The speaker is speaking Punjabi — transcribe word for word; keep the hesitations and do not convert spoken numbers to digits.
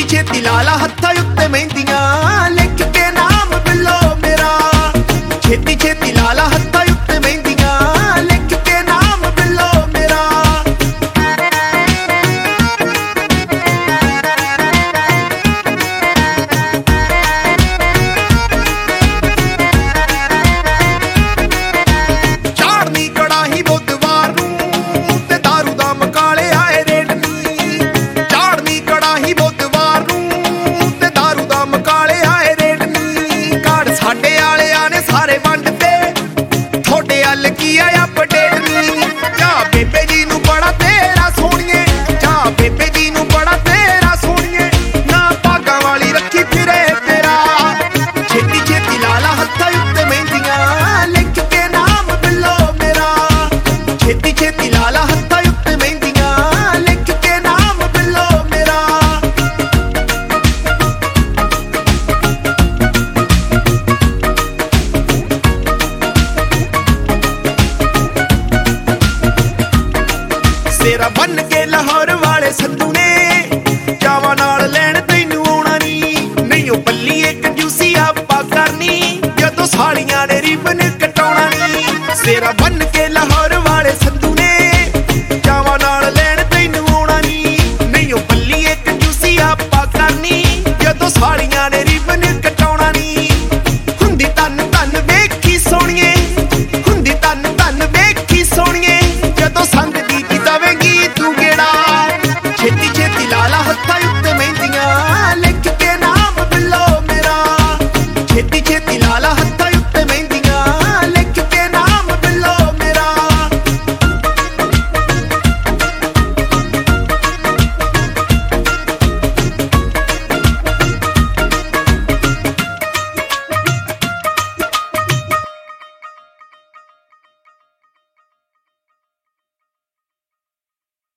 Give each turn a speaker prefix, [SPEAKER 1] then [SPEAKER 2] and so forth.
[SPEAKER 1] ਛੇਤੀ ਲਾ ਲਾ ਹੱਥਾਂ ਉੱਤੇ ਮਹਿੰਦੀਆਂ, ਲਿਖ ਕੇ ਨਾਮ ਬਿੱਲੋ ਮੇਰਾ। ਛੇਤੀ ਛੇਤੀ ਲਾ ਲਾ ਹੱਥਾਂ ਉੱਤੇ ਮਹਿੰਦੀਆਂ, ਲਿਖ ਕੇ ਨਾਮ ਬਿੱਲੋ ਮੇਰਾ। ਚਾੜਨੀ ਕੜਾਹੀ ਬੁੱਧਵਾਰ ਨੂੰ ਤੇ ਦਾਰੂ ਦਾ ਮਕਾਲੇ ਆਏ ਰੇਟ ਨੀ। ਚਾੜਨੀ ਕੜਾਹੀ ਬੁੱਧਵਾਰ ਨੂੰ ਤੇ ਦਾਰੂ ਦਾ ਮਕਾਲੇ ਆਏ ਰੇਟ ਨੀ। ਕਾਰਡ ਸਾਡੇ ਆਲਿਆਂ ਨੇ ਸਾਰੇ ਵੰਡ ਤੇ, ਥੋੜੇ ਹੱਲ ਕੀ ਆ ਅਪਡੇਟ ਨੀ। ਜਾ ਬੇਬੇ ਜੀ ਨੂੰ ਬੜਾ ਤੇਰਾ ਸੋਹਣੀਏ, ਜਾ ਬੇਬੇ ਜੀ ਨੂੰ ਬੜਾ ਤੇਰਾ ਸੋਹਣੀਏ, ਨਾ ਭਾਗਾਂ ਵਾਲੀ ਰੱਖੀ ਫਿਰੇ ਤੇਰਾ। ਛੇਤੀ ਛੇਤੀ ਲਾ ਲਾ ਹੱਥਾਂ ਉੱਤੇ ਮਹਿੰਦੀਆਂ, ਲਿਖ ਕੇ ਨਾਮ ਬਿੱਲੋ ਮੇਰਾ। ਛੇਤੀ ਛੇਤੀ ਲਾ ਲਾ ਹੱਥਾਂ ਉੱਤੇ ਮਹਿੰਦੀਆਂ, ਲਿਖ ਕੇ ਨਾਮ ਬਿੱਲੋ ਮੇਰਾ। ਸੇਰਾ ਬੰਨ ਕੇ ਲਾਹੌਰ ਵਾਲੇ ਸੰਧੂ ਨੇ, ਚਾਵਾਂ ਨਾਲ ਲੈਣ ਤੈਨੂੰ ਆਉਣਾ ਨੀ। ਨਹੀਂ ਉਹ ਬੱਲੀਏ ਕੰਜੂਸੀ ਆਪਾਂ ਕਰਨੀ, ਜਦੋਂ ਸਾਲੀਆਂ ਨੇ ਰਿਬਨ ਕਟਾਉਣਾ ਨੀ। ਸੇਰਾ ਬੰਨ ਕੇ ਲਾਹੌਰ ਵਾਲੇ ਸੰਧੂ ਨੇ, ਚਾਵਾਂ ਨਾਲ ਲੈਣ ਤੈਨੂੰ ਆਉਣਾ ਨੀ। ਨਹੀਂ ਉਹ ਬੱਲੀਏ ਕੰਜੂਸੀ ਆਪਾਂ ਕਰਨੀ, ਜਦੋਂ ਸਾਲੀਆਂ ਨੇ ਰਿਬਨ ਕਟਾਉਣਾ ਨੀ। ਹੁੰਦੀ ਤਨ ਤਨ ਵੇਖੀ ਸੋਹਣੀਏ, ਹੁੰਦੀ ਤਨ ਤਨ ਵੇਖੀ ਸੋਹਣੀਏ, ਜਦੋਂ ਸੰਗ ਦੀ ਕੀ ਦਵੇਂਗੀ ਤੂੰ ਗੇੜਾ। ਛੇਤੀ ਛੇਤੀ ਲਾ ਲਾ ਹੱਥਾਂ ਉੱਤੇ ਮਹਿੰਦੀਆਂ, ਲਿਖ ਕੇ ਨਾਮ ਬਿੱਲੋ ਮੇਰਾ। ਛੇਤੀ ਛੇਤੀ ਲਾ ਲਾ